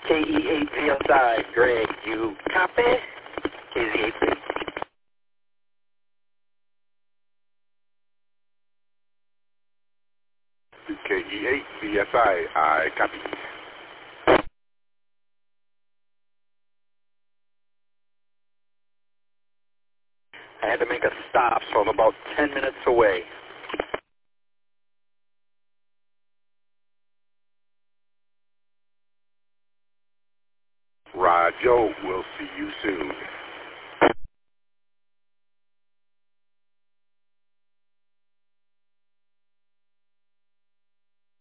KE8VSI, Greg, you copy? KZ8. KE8VSI, I copy. I had to make a stop, so I'm about 10 minutes away. Roger, we'll see you soon.